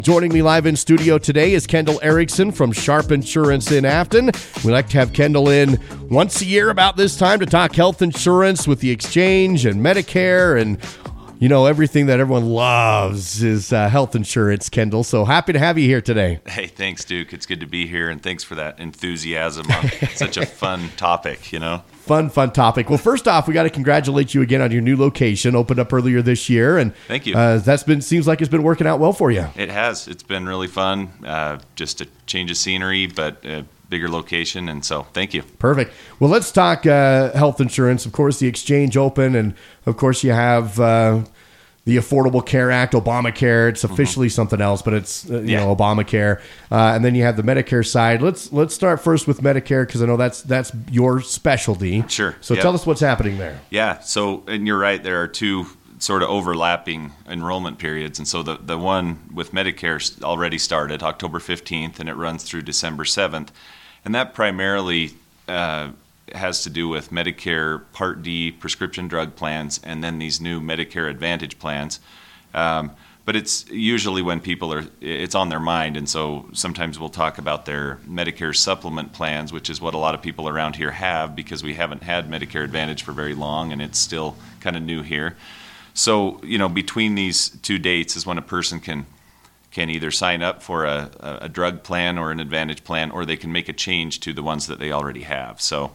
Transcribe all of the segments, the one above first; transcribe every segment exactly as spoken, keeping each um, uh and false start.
Joining me live in studio today is Kendall Erickson from Sharp Insurance in Afton. We like to have Kendall in once a year about this time to talk health insurance with the exchange and Medicare and, you know, everything that everyone loves is uh, health insurance, Kendall. So happy to have you here today. Hey, thanks, Duke. It's good to be here, and thanks for that enthusiasm on such a fun topic, you know? Fun, fun topic. Well, first off, we got to congratulate you again on your new location, opened up earlier this year, and thank you. Uh, that's been seems like it's been working out well for you. It has. It's been really fun. Uh, just a change of scenery, but a bigger location, and so thank you. Perfect. Well, let's talk uh, health insurance. Of course, the exchange open, and of course, you have uh, the Affordable Care Act, Obamacare. It's officially mm-hmm. something else, but it's uh, you yeah. know Obamacare, uh, and then you have the Medicare side. Let's let's start first with Medicare because I know that's that's your specialty. Sure. So yep. tell us what's happening there. Yeah. So, and you're right. There are two sort of overlapping enrollment periods, and so the the one with Medicare already started October fifteenth, and it runs through December seventh, and that primarily Uh, has to do with Medicare Part D prescription drug plans and then these new Medicare Advantage plans. Um, but it's usually when people are, it's on their mind. And so sometimes we'll talk about their Medicare supplement plans, which is what a lot of people around here have because we haven't had Medicare Advantage for very long and it's still kind of new here. So, you know, between these two dates is when a person can can either sign up for a, a drug plan or an Advantage plan, or they can make a change to the ones that they already have. So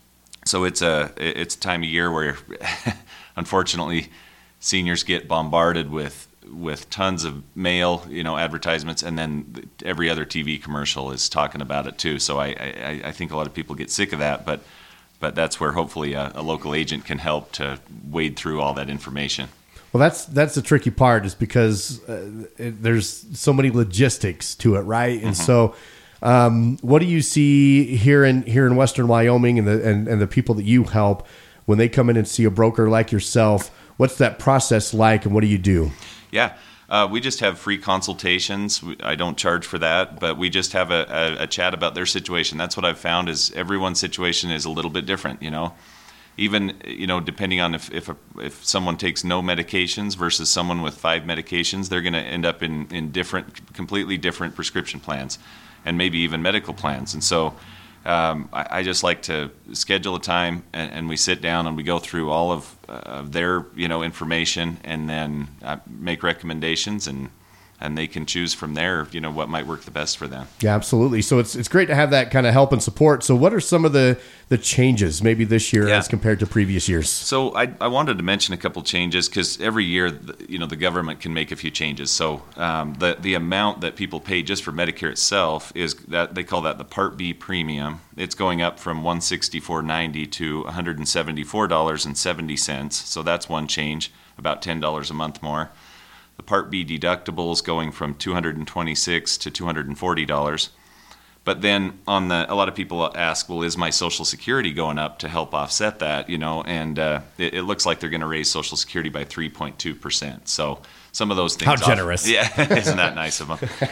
so it's a it's a time of year where, unfortunately, seniors get bombarded with with tons of mail, you know, advertisements, and then every other T V commercial is talking about it too. So I, I, I think a lot of people get sick of that, but but that's where hopefully a, a local agent can help to wade through all that information. Well, that's that's the tricky part is because uh, it, there's so many logistics to it, right? And mm-hmm. so, um, what do you see here in here in Western Wyoming and the and, and the people that you help when they come in and see a broker like yourself? What's that process like, and what do you do? Yeah, uh, we just have free consultations. I don't charge for that, but we just have a, a, a chat about their situation. That's what I've found is everyone's situation is a little bit different, you know. Even, you know, depending on if if, a, if someone takes no medications versus someone with five medications, they're going to end up in, in different, completely different prescription plans and maybe even medical plans. And so um, I, I just like to schedule a time and, and we sit down and we go through all of, uh, of their, you know, information and then uh, make recommendations and and they can choose from there, you know, what might work the best for them. Yeah, absolutely. So it's it's great to have that kind of help and support. So what are some of the, the changes maybe this year yeah. as compared to previous years? So I, I wanted to mention a couple changes because every year, you know, the government can make a few changes. So um, the, the amount that people pay just for Medicare itself is that they call that the Part B premium. It's going up from one hundred sixty-four dollars and ninety cents to one hundred seventy-four dollars and seventy cents. So that's one change, about ten dollars a month more. The Part B deductibles going from two hundred twenty-six dollars to two hundred forty dollars. But then on the, a lot of people ask, well, is my Social Security going up to help offset that? You know, and uh, it, it looks like they're going to raise Social Security by three point two percent. So some of those things. How generous. Off, yeah, isn't that nice of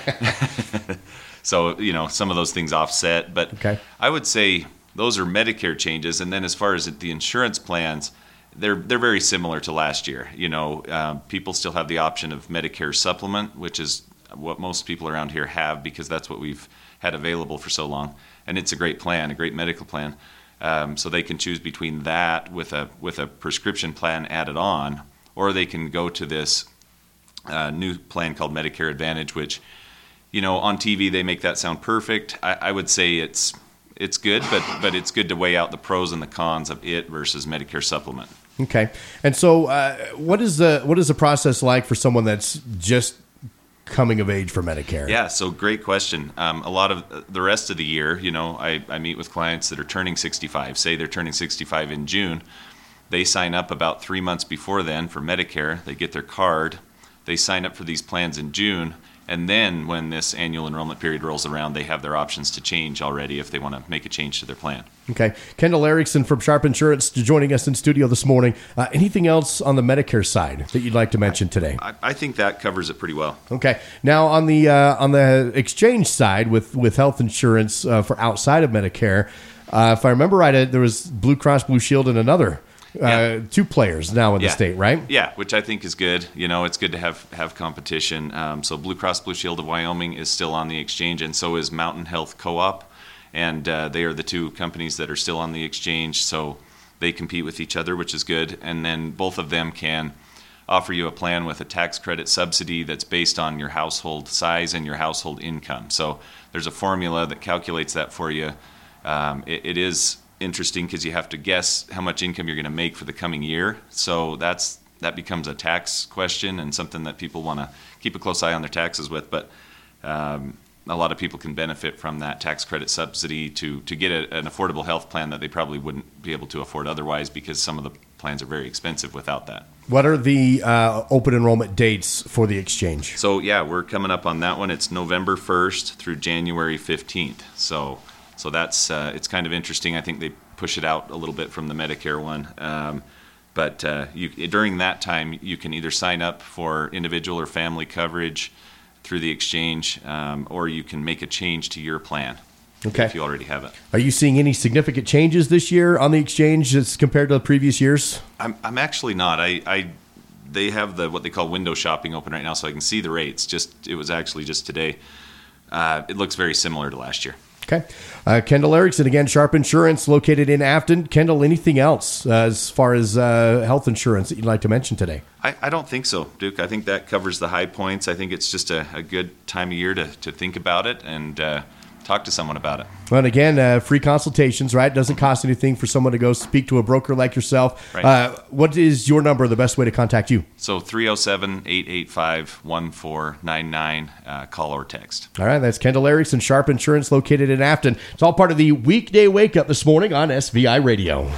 them? So, you know, some of those things offset. But okay. I would say those are Medicare changes. And then as far as the insurance plans, They're they're very similar to last year. You know, um, people still have the option of Medicare supplement, which is what most people around here have because that's what we've had available for so long, and it's a great plan, a great medical plan. Um, so they can choose between that with a with a prescription plan added on, or they can go to this uh, new plan called Medicare Advantage, which, you know, on T V they make that sound perfect. I, I would say it's it's good, but but it's good to weigh out the pros and the cons of it versus Medicare supplement. Okay, and so uh, what is the what is the process like for someone that's just coming of age for Medicare? Yeah, so great question. Um, a lot of the rest of the year, you know, I, I meet with clients that are turning sixty-five. Say they're turning sixty-five in June. They sign up about three months before then for Medicare. They get their card. They sign up for these plans in June. And then when this annual enrollment period rolls around, they have their options to change already if they want to make a change to their plan. Okay. Kendall Erickson from Sharp Insurance joining us in studio this morning. Uh, anything else on the Medicare side that you'd like to mention today? I, I think that covers it pretty well. Okay. Now on the uh, on the exchange side with, with health insurance uh, for outside of Medicare, uh, if I remember right, uh, there was Blue Cross Blue Shield and another uh, Yeah. two players now in Yeah. the state, right? Yeah, which I think is good. You know, it's good to have, have competition. Um, so Blue Cross Blue Shield of Wyoming is still on the exchange, and so is Mountain Health Co-op. And uh, they are the two companies that are still on the exchange, so they compete with each other, which is good. And then both of them can offer you a plan with a tax credit subsidy that's based on your household size and your household income. So there's a formula that calculates that for you. Um, it, it is interesting because you have to guess how much income you're going to make for the coming year. So that's that becomes a tax question and something that people want to keep a close eye on their taxes with. But um, a lot of people can benefit from that tax credit subsidy to to get a, an affordable health plan that they probably wouldn't be able to afford otherwise, because some of the plans are very expensive without that. What are the uh, open enrollment dates for the exchange? So yeah, we're coming up on that one. It's November first through January fifteenth. So so that's uh, it's kind of interesting. I think they push it out a little bit from the Medicare one. Um, but uh, you, during that time, you can either sign up for individual or family coverage through the exchange, um, or you can make a change to your plan. Okay. If you already have it. Are you seeing any significant changes this year on the exchange as compared to the previous years? I'm I'm actually not. I, I they have the what they call window shopping open right now, so I can see the rates. Just it was actually just today. Uh, it looks very similar to last year. Okay. Uh, Kendall Erickson, again, Sharp Insurance, located in Afton. Kendall, anything else uh, as far as uh, health insurance that you'd like to mention today? I, I don't think so, Duke. I think that covers the high points. I think it's just a, a good time of year to, to think about it and uh, talk to someone about it. Well, and again, uh, free consultations, right? Doesn't cost anything for someone to go speak to a broker like yourself. Right. Uh, what is your number, the best way to contact you? So three oh seven, eight eight five, one four nine nine, uh, call or text. All right, that's Kendall Erickson, Sharp Insurance, located in Afton. It's all part of the weekday wake up this morning on S V I Radio.